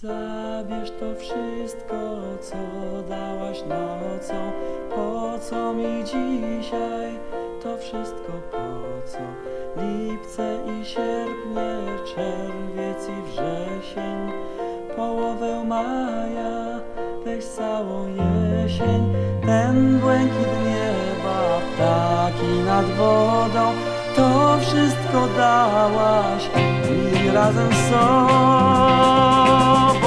Zabierz to wszystko, co dałaś nocą. Po co mi dzisiaj to wszystko, po co? Lipce i sierpnie, czerwiec i wrzesień, połowę maja, weź całą jesień. Ten błękit nieba, ptaki nad wodą, to wszystko dałaś mi razem z sobą.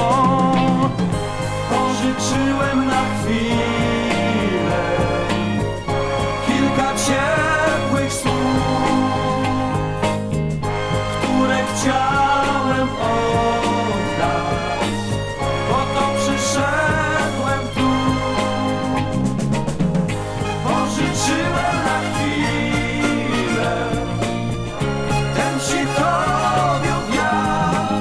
Pożyczyłem na chwilę kilka ciepłych słów, które chciałem oddać, po to przyszedłem tu. Pożyczyłem na chwilę ten sitowiu wiatr,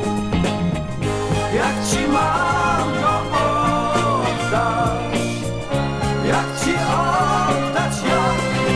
jak ci mam go oddać, jak ci oddać ja.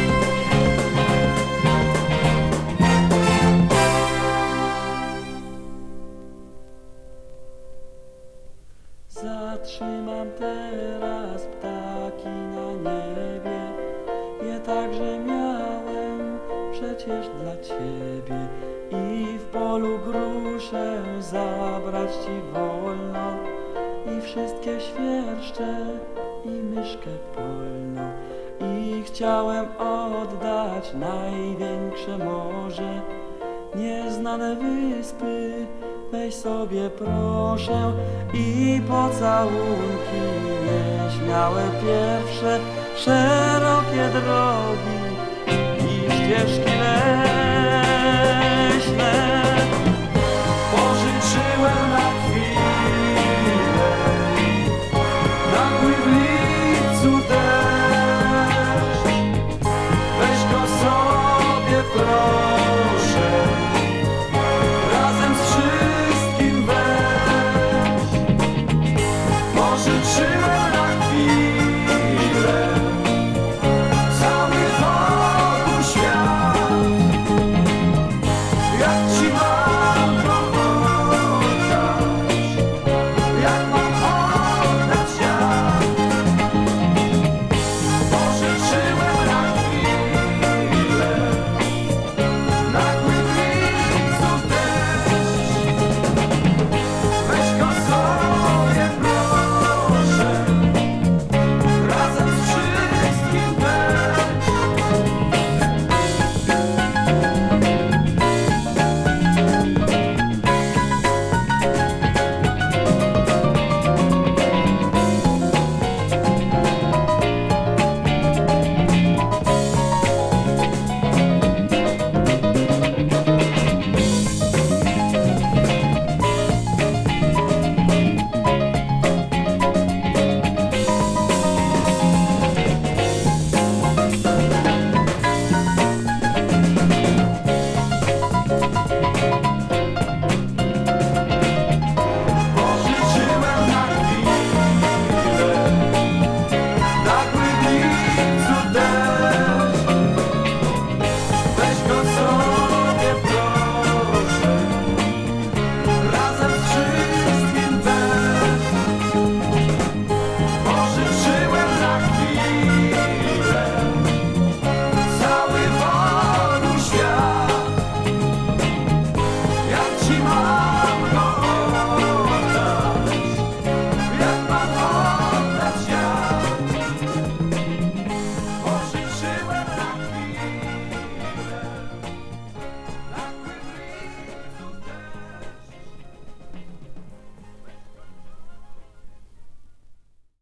Zatrzymam teraz ptaki na niebie, je także miałem przecież dla ciebie. I w polu gruszę zabrać ci wolno, i wszystkie świerszcze, i myszkę polną. I chciałem oddać największe morze, nieznane wyspy, weź sobie proszę. I pocałunki nieśmiałe pierwsze, szerokie drogi i ścieżki lewe.